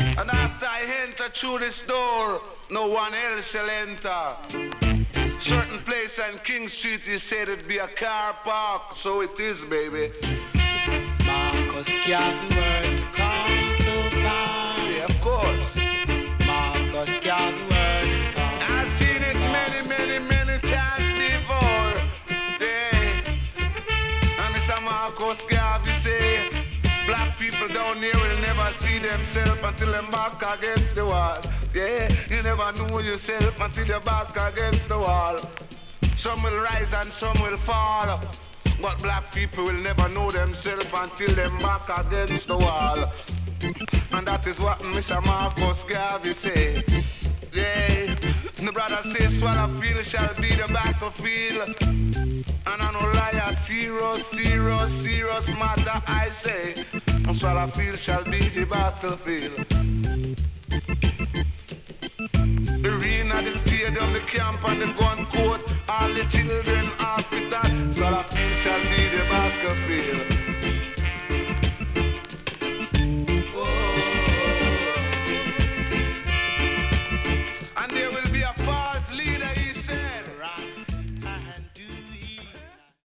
And after I enter through this door, no one else shall enter. Certain place on King Street is said it'd be a car park, so it is, baby. Marcus Garvey words come to pass. Yeah, of course. Marcus Garvey words come. I've seen it many times before. Yeah. And Mr. Marcus Garvey say, black people down here will never see themselves until they're back against the wall. Yeah, you never know yourself until you're back against the wall. Some will rise and some will fall, but black people will never know themselves until they're back against the wall. And that is what Mr. Marcus Garvey say. Yeah, the brother says Swallowfield shall be the battlefield. And I no liar, serious matter I say. And Swallowfield shall be the battlefield. The arena, the stadium, the camp and the gun court, all the children hospital. Swallowfield shall be the battlefield.